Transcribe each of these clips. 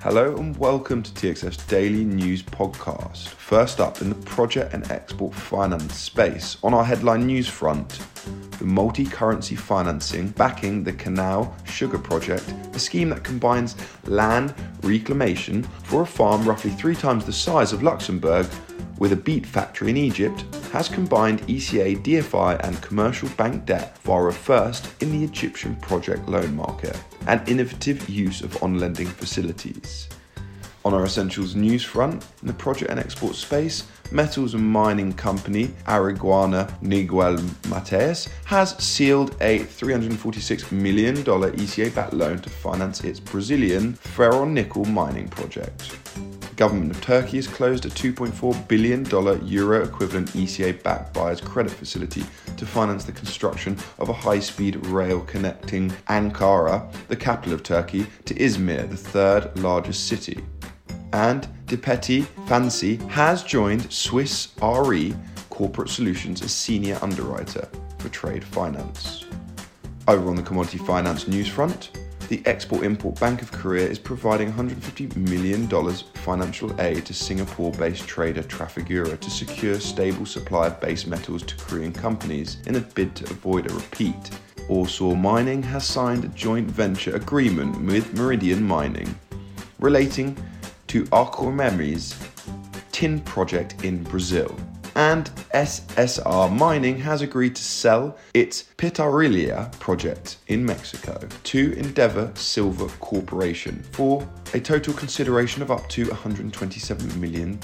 Hello and welcome to TXF's Daily News Podcast. First up, in the project and export finance space, on our headline news front, the multi-currency financing backing the Canal Sugar Project, a scheme that combines land reclamation for a farm roughly 3 times the size of Luxembourg with a beet factory in Egypt, has combined ECA, DFI and commercial bank debt via a first in the Egyptian project loan market, and innovative use of on-lending facilities. On our Essentials news front, in the project and export space, metals and mining company Aripuanã Miguel Mateus has sealed a $346 million ECA-backed loan to finance its Brazilian ferronickel mining project. The government of Turkey has closed a $2.4 billion euro equivalent ECA-backed buyer's credit facility to finance the construction of a high-speed rail connecting Ankara, the capital of Turkey, to Izmir, the third largest city. And Dipeti Fancy has joined Swiss Re Corporate Solutions as senior underwriter for trade finance. Over on the commodity finance news front, the Export-Import Bank of Korea is providing $150 million financial aid to Singapore-based trader Trafigura to secure stable supply of base metals to Korean companies in a bid to avoid a repeat. Orsaw Mining has signed a joint venture agreement with Meridian Mining relating to Arcomeme's tin project in Brazil. And SSR Mining has agreed to sell its Pitarrilla project in Mexico to Endeavour Silver Corporation for a total consideration of up to $127 million.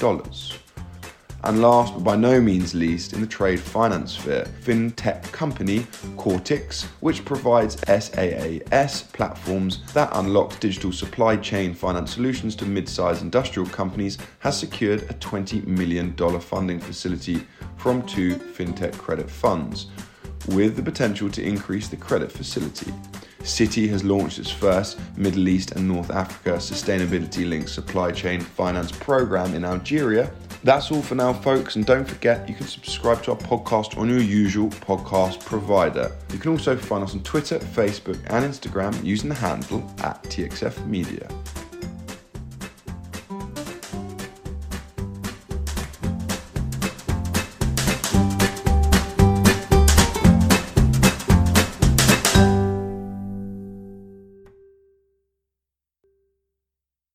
And last but by no means least, in the trade finance sphere, fintech company Cortix, which provides SaaS platforms that unlock digital supply chain finance solutions to mid-sized industrial companies, has secured a $20 million funding facility from 2 fintech credit funds, with the potential to increase the credit facility. Citi has launched its first Middle East and North Africa sustainability-linked supply chain finance program in Algeria. That's all for now, folks, and don't forget you can subscribe to our podcast on your usual podcast provider. You can also find us on Twitter, Facebook and Instagram using the handle @TXF Media.